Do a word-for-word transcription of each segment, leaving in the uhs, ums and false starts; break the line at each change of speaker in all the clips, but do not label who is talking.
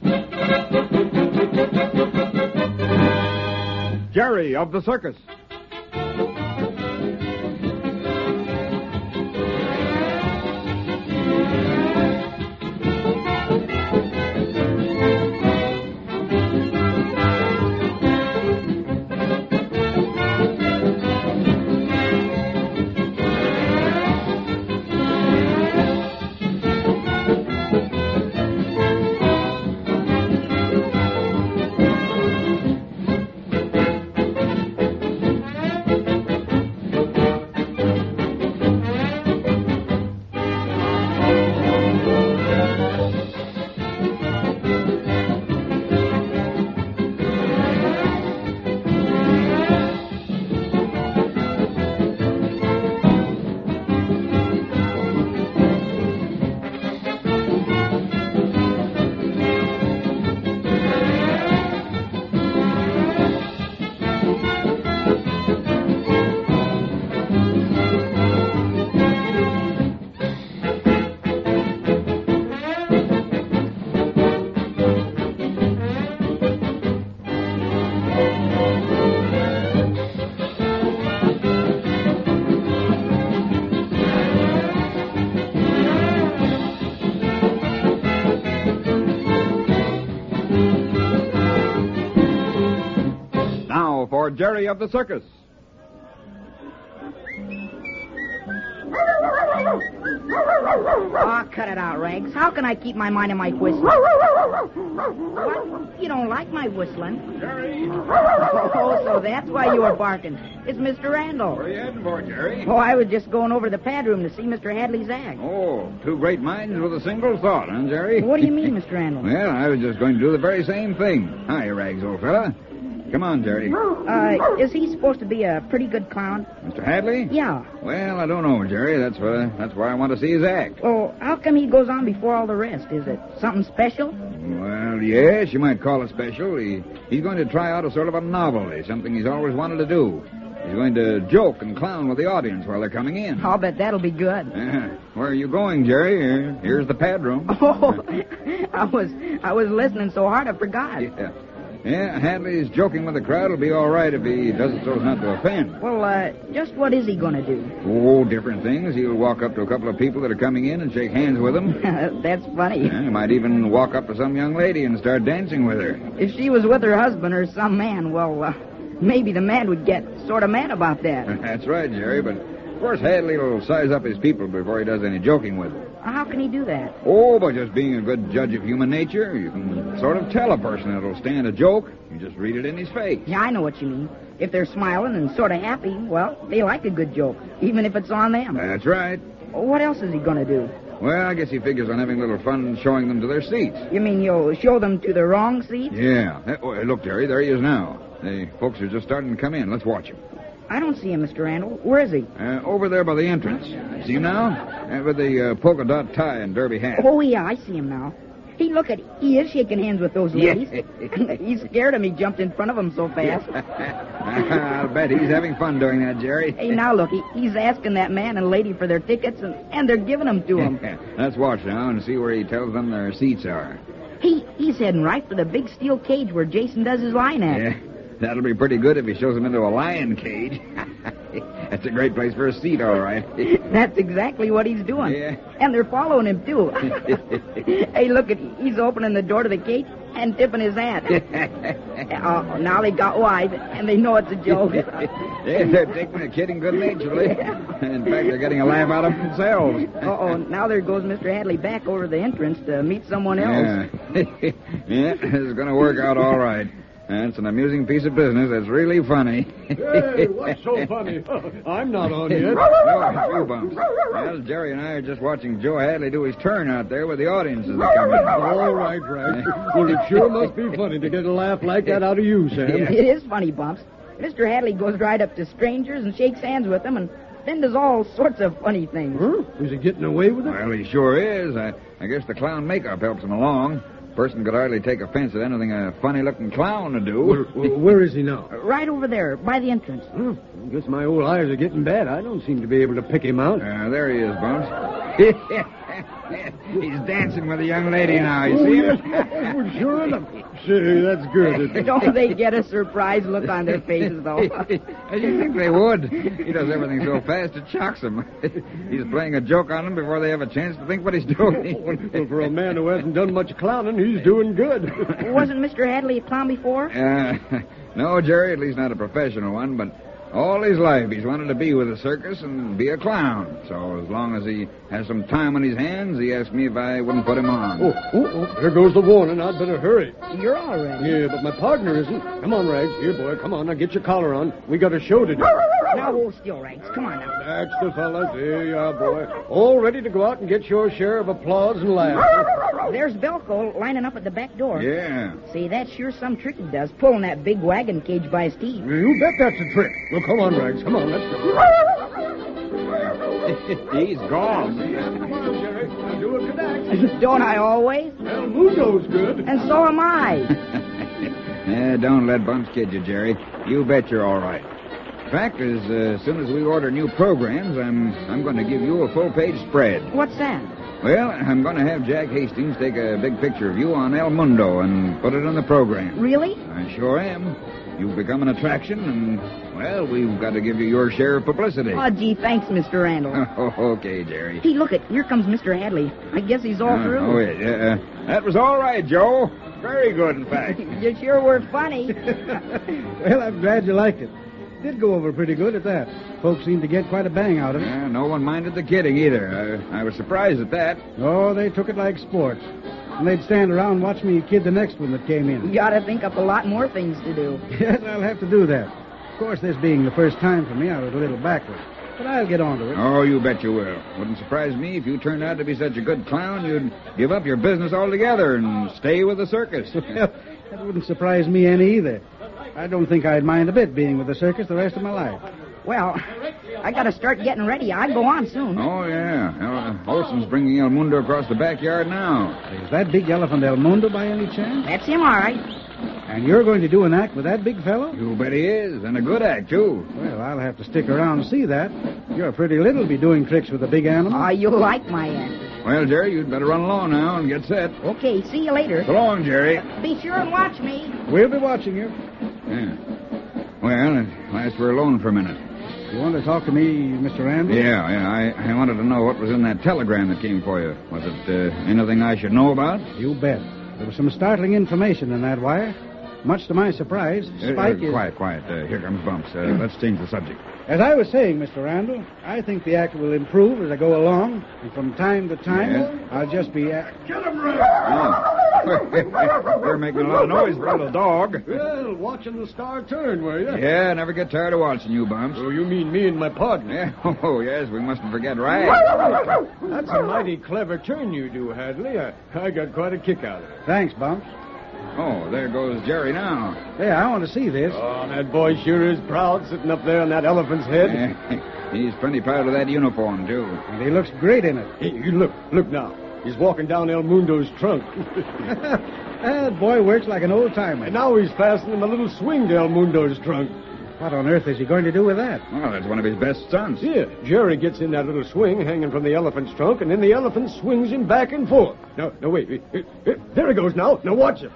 Jerry of the Circus. For Jerry of the Circus.
Oh, cut it out, Rags. How can I keep my mind on my whistling? What? You don't like my whistling?
Jerry!
Oh, so that's why you were barking. It's Mister Randall.
Where are you heading for, Jerry?
Oh, I was just going over to the pad room to see Mister Hadley's act.
Oh, two great minds with a single thought, huh, Jerry?
What do you mean, Mister Randall?
Well, I was just going to do the very same thing. Hi, Rags, old fella. Come on, Jerry.
Uh, is he supposed to be a pretty good clown?
Mister Hadley?
Yeah.
Well, I don't know, Jerry. That's why, that's why I want to see his act.
Well, how come he goes on before all the rest? Is it something special?
Well, yes, you might call it special. He, he's going to try out a sort of a novelty, something he's always wanted to do. He's going to joke and clown with the audience while they're coming in.
I'll bet that'll be good.
Uh, where are you going, Jerry? Here, here's the pad room.
Oh, I was I was listening so hard I forgot.
Yeah. Yeah, Hadley's joking with the crowd. It'll be all right if he does it so as not to offend.
Well, uh, just what is he going to do?
Oh, different things. He'll walk up to a couple of people that are coming in and shake hands with them.
That's funny.
Yeah, he might even walk up to some young lady and start dancing with her.
If she was with her husband or some man, well, uh, maybe the man would get sort of mad about that.
That's right, Jerry, but of course Hadley will size up his people before he does any joking with them.
How can he do that?
Oh, by just being a good judge of human nature. You can sort of tell a person that'll stand a joke. You just read it in his face.
Yeah, I know what you mean. If they're smiling and sort of happy, well, they like a good joke, even if it's on them.
That's right.
What else is he going to do?
Well, I guess he figures on having a little fun showing them to their seats.
You mean you'll show them to the wrong seats?
Yeah. Uh, oh, look, Jerry, there he is now. The folks are just starting to come in. Let's watch him.
I don't see him, Mister Randall. Where is he?
Uh, over there by the entrance. See him now? Uh, with the uh, polka dot tie and derby hat.
Oh, yeah, I see him now. Hey, look at he is shaking hands with those ladies.
Yeah.
He's scared of me jumped in front of him so fast.
I'll bet he's having fun doing that, Jerry.
Hey, now look, he, he's asking that man and lady for their tickets, and, and they're giving them to him.
Let's watch now and see where he tells them their seats are.
He he's heading right for the big steel cage where Jason does his line act.
Yeah, that'll be pretty good if he shows them into a lion cage. That's a great place for a seat, all right.
That's exactly what he's doing.
Yeah.
And they're following him, too. Hey, look, at he's opening the door to the cage and tipping his hat. Oh, now they got wise, and they know it's a joke.
Yeah, they're taking the kidding good-naturedly. In fact, they're getting a laugh out of themselves.
Uh-oh, now there goes Mister Hadley back over the entrance to meet someone else.
Yeah, yeah, this is going to work out all right. That's an amusing piece of business. That's really funny.
Hey, what's so funny? I'm not on yet.
No, it's you, Bumps. Well, Jerry and I are just watching Joe Hadley do his turn out there with the audience as they come in.
All right, right. Well, it sure must be funny to get a laugh like that out of you, Sam.
It is funny, Bumps. Mister Hadley goes right up to strangers and shakes hands with them and then does all sorts of funny things.
Huh? Is he getting away with it?
Well, he sure is. I, I guess the clown makeup helps him along. Person could hardly take offense at anything a funny-looking clown would do.
Where, where is he now?
Right over there, by the entrance.
Huh? I guess my old eyes are getting bad. I don't seem to be able to pick him out.
Uh, there he is, Bumps. He's dancing with a young lady now. You see him?
Well, sure enough. Say, that's good.
Don't they get a surprised look on their faces, though?
I didn't think they would. He does everything so fast it shocks them. He's playing a joke on them before they have a chance to think what he's doing.
Well, for a man who hasn't done much clowning, he's doing good.
Wasn't Mister Hadley a clown before?
Uh, no, Jerry, at least not a professional one, but all his life he's wanted to be with a circus and be a clown. So as long as he has some time on his hands, he asked me if I wouldn't put him on.
Oh, oh, oh, there goes the warning. I'd better hurry.
You're all right.
Yeah, but my partner isn't. Come on, Rags. Here, boy, come on. Now get your collar on. We got a show to do.
Now hold still, Rags. Come on now.
That's the fellas. There you are, boy. All ready to go out and get your share of applause and laughter.
There's Belko lining up at the back door.
Yeah.
See, that's sure some trick he does, pulling that big wagon cage by his teeth.
You bet that's a trick. Well, come on, Rags. Come on, let's go.
He's gone.
Come on, Jerry. Now do a cadet.
Don't I always?
El Mundo's good.
And so am I.
Eh, don't let Bumps kid you, Jerry. You bet you're all right. In fact, as uh, soon as we order new programs, I'm I'm going to give you a full-page spread.
What's that?
Well, I'm going to have Jack Hastings take a big picture of you on El Mundo and put it on the program.
Really?
I sure am. You've become an attraction, and, well, we've got to give you your share of publicity.
Oh, gee, thanks, Mister Randall.
Oh, okay, Jerry.
Hey, look it. Here comes Mister Hadley. I guess he's all
Uh,
through.
Oh, yeah. yeah, uh, that was all right, Joe. Very good, in fact.
You sure were funny.
Well, I'm glad you liked it. Did go over pretty good at that. Folks seemed to get quite a bang out of it.
Yeah, no one minded the kidding either. I, I was surprised at that.
Oh, they took it like sports. And they'd stand around and watch me kid the next one that came in.
You ought to think up a lot more things to do.
Yes, I'll have to do that. Of course, this being the first time for me, I was a little backward. But I'll get on to it.
Oh, you bet you will. Wouldn't surprise me if you turned out to be such a good clown, you'd give up your business altogether and stay with the circus.
Well, that wouldn't surprise me any either. I don't think I'd mind a bit being with the circus the rest of my life.
Well, I got to start getting ready. I go on soon.
Oh, yeah. Uh, Olson's bringing El Mundo across the backyard now.
Is that big elephant El Mundo by any chance?
That's him, all right.
And you're going to do an act with that big fellow?
You bet he is, and a good act, too.
Well, I'll have to stick around and see that. You're pretty little to be doing tricks with a big animal.
Oh, you'll like my act.
Well, Jerry, you'd better run along now and get set.
Okay, see you later.
So long, Jerry.
Be sure and watch me.
We'll be watching you.
Yeah. Well, at last we're alone for a minute.
You want to talk to me, Mister Randall?
Yeah, yeah. I, I wanted to know what was in that telegram that came for you. Was it uh, anything I should know about?
You bet. There was some startling information in that wire. Much to my surprise, Spike
uh,
is...
Quiet, quiet. Uh, here comes Bumps. Uh, let's change the subject.
As I was saying, Mister Randall, I think the act will improve as I go along, and from time to time,
Yes?
I'll just be... Uh...
Get him, Rags.
Oh. You're making a lot of noise for a little dog.
Well, watching the star turn, were you?
Yeah, never get tired of watching you, Bumps.
Oh, you mean me and my partner?
Yeah. Oh, yes, we mustn't forget Rags.
That's a mighty clever turn you do, Hadley. I, I got quite a kick out of it.
Thanks, Bumps.
Oh, there goes Jerry now.
Hey, I want to see this.
Oh, that boy sure is proud sitting up there on that elephant's head.
Yeah, he's plenty proud of that uniform, too.
And he looks great in it.
Hey, you look, look now. He's walking down El Mundo's trunk.
That boy works like an old-timer.
And now he's fastening a little swing to El Mundo's trunk.
What on earth is he going to do with that?
Well, that's one of his best stunts.
Here, Jerry gets in that little swing hanging from the elephant's trunk, and then the elephant swings him back and forth. No, no, wait. wait, wait, wait. There he goes now. Now watch him.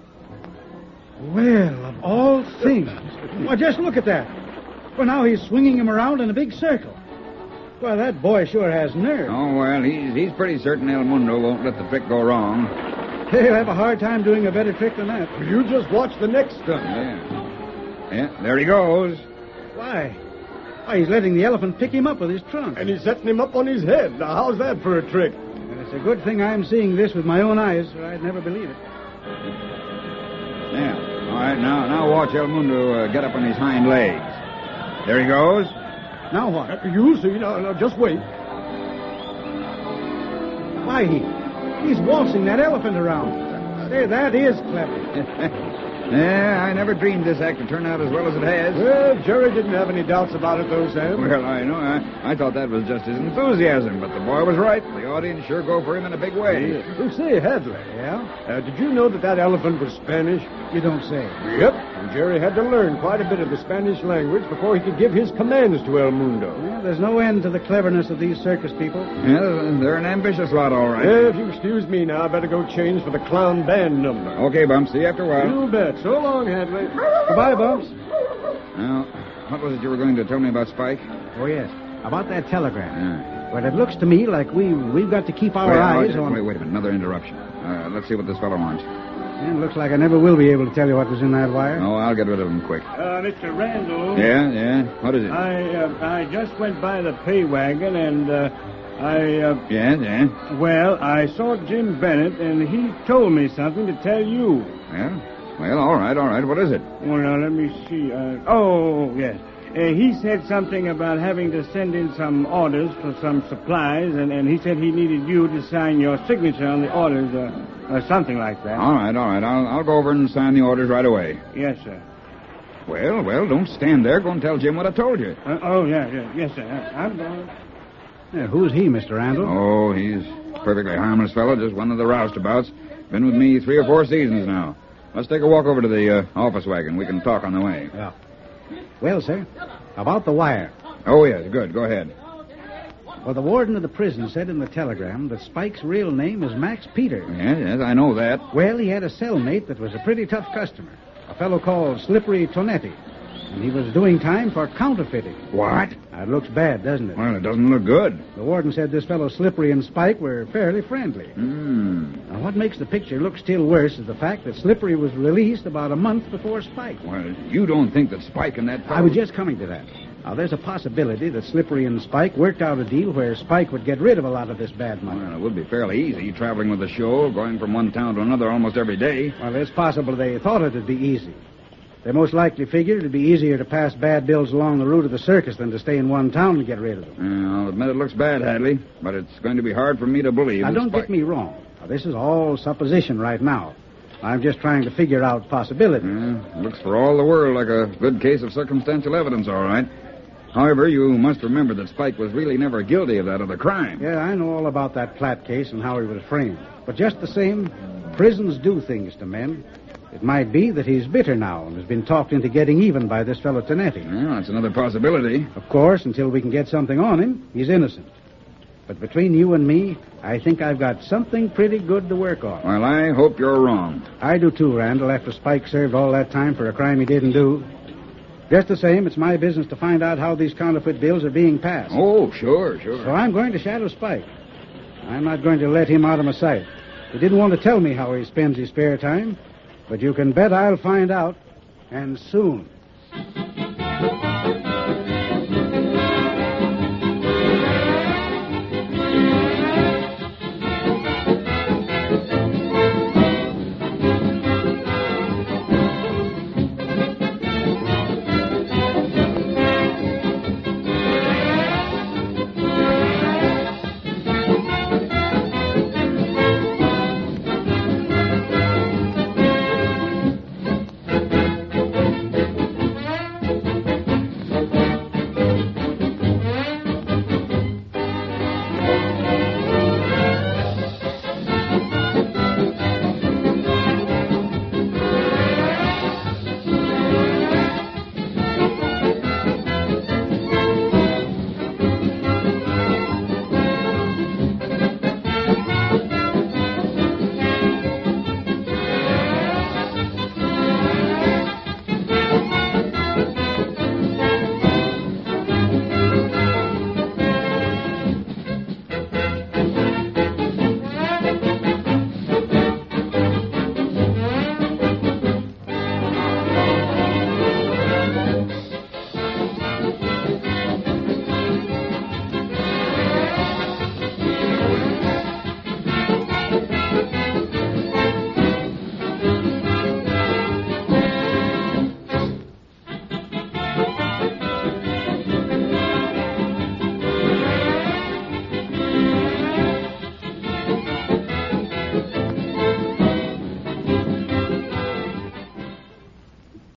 Well, of all things. Well, just look at that. Well, now he's swinging him around in a big circle. Well, that boy sure has nerve.
Oh, well, he's he's pretty certain El Mundo won't let the trick go wrong.
He'll have a hard time doing a better trick than that.
You just watch the next stunt.
Yeah. Yeah, there he goes.
Why? Why, he's letting the elephant pick him up with his trunk.
And he's setting him up on his head. Now, how's that for a trick?
And it's a good thing I'm seeing this with my own eyes, or I'd never believe it.
Yeah. All right, now now watch El Mundo uh, get up on his hind legs. There he goes.
Now what?
Uh, You'll see. Now, now, just wait.
Why, he, he's waltzing that elephant around. Say, that is clever.
Yeah, I never dreamed this act would turn out as well as it has.
Well, Jerry didn't have any doubts about it, though, Sam.
Well, I know. I, I thought that was just his enthusiasm, but the boy was right. The audience sure go for him in a big way.
You say, Hadley.
Yeah?
Uh, did you know that that elephant was Spanish?
You don't say.
Yep. And Jerry had to learn quite a bit of the Spanish language before he could give his commands to El Mundo.
Well, there's no end to the cleverness of these circus people.
Yeah, they're an ambitious lot, all right.
Yeah, if you excuse me now, I better go change for the clown band number.
Okay, Bumps. See you after a while.
You bet. So long, Hadley.
Goodbye, Bumps.
Now, what was it you were going to tell me about Spike?
Oh, yes. About that telegram.
Yeah.
Well, it looks to me like we, we've got to keep our
wait,
eyes
wait,
on...
Wait, wait a minute. Another interruption. Uh, let's see what this fellow wants.
Yeah, it looks like I never will be able to tell you what was in that wire.
Oh, I'll get rid of him quick.
Uh, Mister Randall.
Yeah, yeah. What is it?
I uh, I just went by the pay wagon and uh, I uh,
Yeah, yeah.
well I saw Jim Bennett and he told me something to tell you.
Yeah. Well, all right, all right. What is it?
Well, now let me see. Uh, oh yes, uh, he said something about having to send in some orders for some supplies, and, and he said he needed you to sign your signature on the orders, uh, or something like that.
All right, all right. I'll I'll go over and sign the orders right away.
Yes, sir.
Well, well, don't stand there. Go and tell Jim what I told you.
Uh, oh yeah, yeah, yes, sir. I'm going.
Yeah, who's he, Mister Randall?
Oh, he's a perfectly harmless fellow, just one of the roustabouts. Been with me three or four seasons now. Let's take a walk over to the uh, office wagon. We can talk on the way.
Yeah. Well, sir, about the wire.
Oh, yes, good. Go ahead.
Well, the warden of the prison said in the telegram that Spike's real name is Max Peters.
Yes, yes, I know that.
Well, he had a cellmate that was a pretty tough customer, a fellow called Slippery Tonetti, and he was doing time for counterfeiting.
What?
Now, it looks bad, doesn't it?
Well, it doesn't look good.
The warden said this fellow Slippery and Spike were fairly friendly.
Hmm.
Now, what makes the picture look still worse is the fact that Slippery was released about a month before Spike.
Well, you don't think that Spike and that fellow...
I was just coming to that. Now, there's a possibility that Slippery and Spike worked out a deal where Spike would get rid of a lot of this bad money.
Well, it would be fairly easy, traveling with the show, going from one town to another almost every day.
Well, it's possible they thought it'd be easy. They most likely figured it'd be easier to pass bad bills along the route of the circus than to stay in one town and get rid of them.
Yeah, I'll admit it looks bad, Hadley, but it's going to be hard for me to believe
Now,
that
don't
Spike...
get me wrong. Now, this is all supposition right now. I'm just trying to figure out possibilities.
Yeah, looks for all the world like a good case of circumstantial evidence, all right. However, you must remember that Spike was really never guilty of that other crime.
Yeah, I know all about that Platt case and how he was framed. But just the same, prisons do things to men. It might be that he's bitter now and has been talked into getting even by this fellow Tonetti.
Well, that's another possibility.
Of course, until we can get something on him, he's innocent. But between you and me, I think I've got something pretty good to work on.
Well, I hope you're wrong.
I do too, Randall, after Spike served all that time for a crime he didn't do. Just the same, it's my business to find out how these counterfeit bills are being passed.
Oh, sure, sure.
So I'm going to shadow Spike. I'm not going to let him out of my sight. He didn't want to tell me how he spends his spare time, but you can bet I'll find out, and soon.